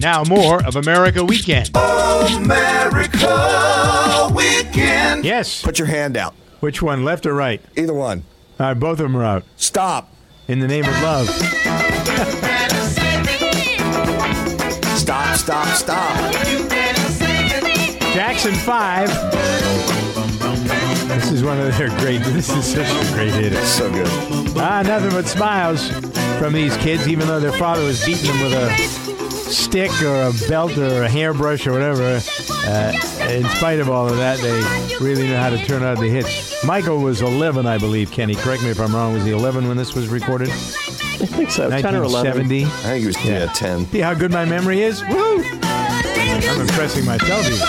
Now more of America Weekend. America Weekend. Yes. Put your hand out. Which one, left or right? Either one. All right, both of them are out. Stop. In the name of love. Stop. Jackson 5. This is one of their great. This is such a great hit. It's so good. Nothing but smiles from these kids, even though their father was beating them with a stick or a belt or a hairbrush or whatever. In spite of all of that, they really know how to turn out the hits. Michael was 11, I believe. Kenny, correct me if I'm wrong. Was he 11 when this was recorded? I think so. 10 or 11. 1970. I think he was 10. See how good my memory is? Woo! I'm impressing myself even.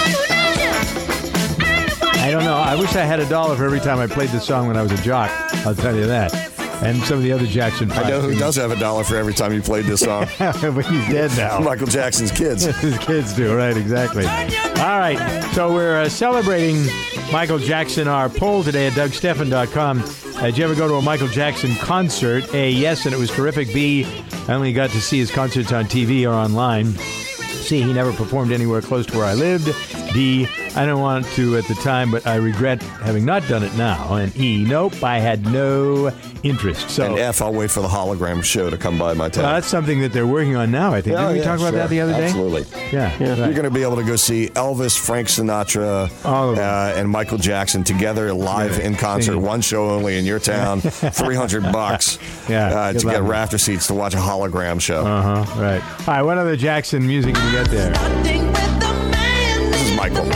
I don't know. I wish I had $1 for every time I played this song when I was a jock. I'll tell you that. And some of the other Jackson 5. I know who does have $1 for every time you played this song. But he's dead now. Michael Jackson's kids. His kids do, right, exactly. All right, so we're celebrating Michael Jackson. Our poll today at DougStephan.com. Did you ever go to a Michael Jackson concert? A, yes, and it was terrific. B, I only got to see his concerts on TV or online. C, he never performed anywhere close to where I lived. D, I don't want to at the time, but I regret having not done it now. And E, nope, I had no interest. So, and F, I'll wait for the hologram show to come by my town. That's something that they're working on now, I think. Didn't we talk about that the other day? Absolutely. Yeah. You're going to be able to go see Elvis, Frank Sinatra, and Michael Jackson together live in concert. Singing. One show only in your town. $300 to get rafter seats to watch a hologram show. Right. All right, what other Jackson music can we get there? This is Michael.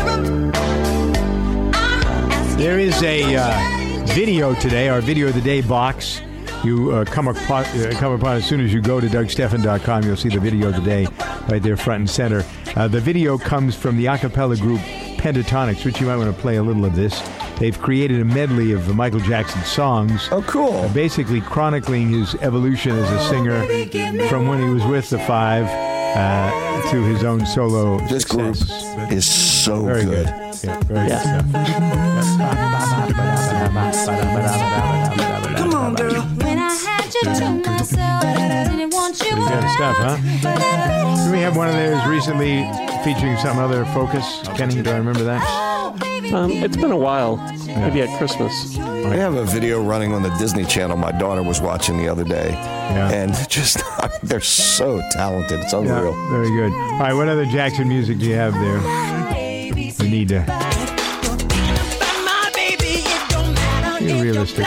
There is a video today, our Video of the Day box. You come upon as soon as you go to DougStephan.com. You'll see the Video of the Day right there front and center. The video comes from the a cappella group Pentatonix, which you might want to play a little of this. They've created a medley of the Michael Jackson songs. Oh, cool. Basically chronicling his evolution as a singer from when he was with the Five to his own solo This success. group is so Very good. Yeah, very good stuff. Come on, girl. When I had you to myself, didn't want you Pretty good stuff, huh? Do we have one of theirs recently featuring some other focus? Kenny, do I remember that? It's been a while. Maybe at Christmas. I have a video running on the Disney Channel my daughter was watching the other day. And just, they're so talented. It's unreal. Yeah, very good. All right, what other Jackson music do you have there? We need to be realistic.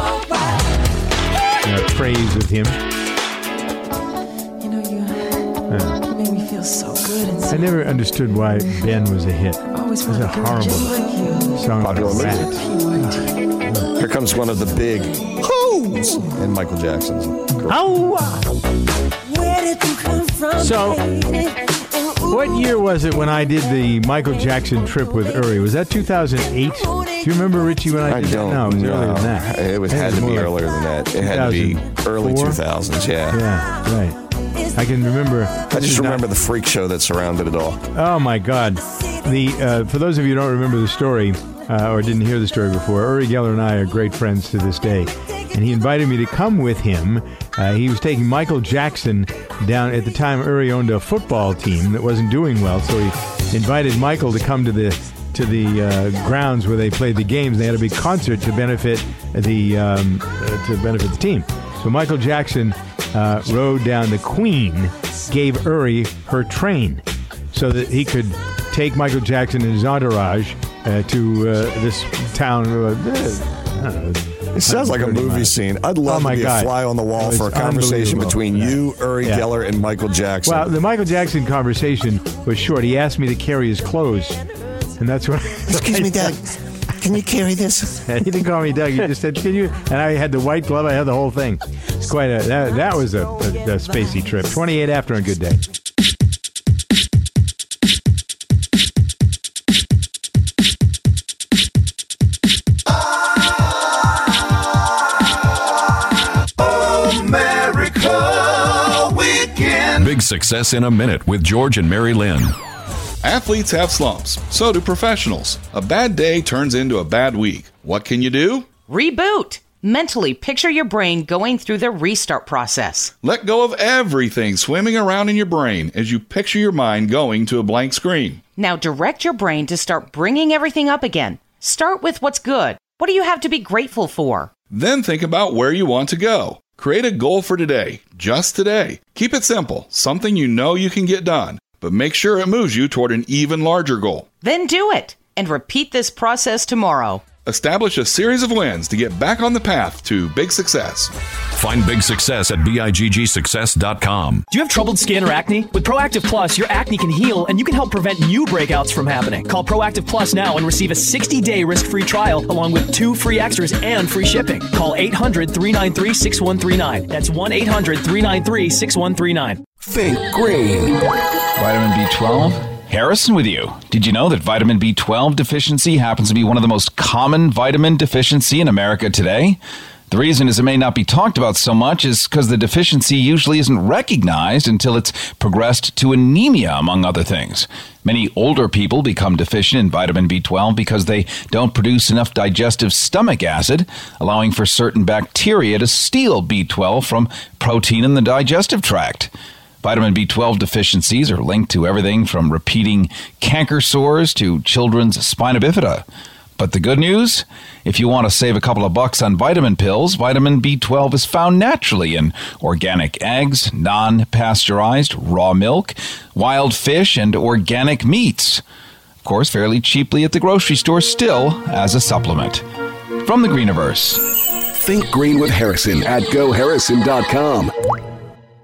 Praise of him. You know, you made me feel so good. And so I never understood why Ben was a hit. I always It was a wanted a girl horrible just like you. song about a Popular rat. Here comes one of the big hoes in Michael Jackson's. Where did you come from? So, what year was it when I did the Michael Jackson trip with Uri? Was that 2008? Do you remember, Richie, when I did don't that? No, it was know. earlier than that. It had to more be like earlier than that. It had to be early 2000s, yeah. Yeah, right. I can remember. I just remember the freak show that surrounded it all. Oh, my God. For those of you who don't remember the story, or didn't hear the story before, Uri Geller and I are great friends to this day. And he invited me to come with him. He was taking Michael Jackson down. At the time, Uri owned a football team that wasn't doing well, so he invited Michael to come to the grounds where they played the games. They had a big concert to benefit the team. So Michael Jackson rode down. The Queen gave Uri her train so that he could take Michael Jackson and his entourage to this town. It sounds like a movie scene. I'd love to be a fly on the wall for a conversation between you, Uri Geller, and Michael Jackson. Well, the Michael Jackson conversation was short. He asked me to carry his clothes, and that's what. Excuse me, Doug. Can you carry this? He didn't call me Doug. He just said, "Can you?" And I had the white glove. I had the whole thing. It's quite a that was a spacey trip. 28 after on Good Day. Big Success in a Minute with George and Mary Lynn. Athletes have slumps. So do professionals. A bad day turns into a bad week. What can you do? Reboot. Mentally picture your brain going through the restart process. Let go of everything swimming around in your brain as you picture your mind going to a blank screen. Now direct your brain to start bringing everything up again. Start with what's good. What do you have to be grateful for? Then think about where you want to go. Create a goal for today, just today. Keep it simple, something you know you can get done, but make sure it moves you toward an even larger goal. Then do it, and repeat this process tomorrow. Establish a series of wins to get back on the path to big success. Find big success at BIGGsuccess.com. Do you have troubled skin or acne? With Proactive Plus, your acne can heal and you can help prevent new breakouts from happening. Call Proactive Plus now and receive a 60-day risk-free trial along with 2 free extras and free shipping. Call 800-393-6139. That's 1-800-393-6139. Think green. Vitamin B12. Harrison with you. Did you know that vitamin B12 deficiency happens to be one of the most common vitamin deficiency in America today? The reason is it may not be talked about so much is because the deficiency usually isn't recognized until it's progressed to anemia, among other things. Many older people become deficient in vitamin B12 because they don't produce enough digestive stomach acid, allowing for certain bacteria to steal B12 from protein in the digestive tract. Vitamin B12 deficiencies are linked to everything from repeating canker sores to children's spina bifida. But the good news? If you want to save a couple of bucks on vitamin pills, vitamin B12 is found naturally in organic eggs, non-pasteurized raw milk, wild fish, and organic meats. Of course, fairly cheaply at the grocery store still as a supplement. From the Greeniverse. Think Green with Harrison at GoHarrison.com.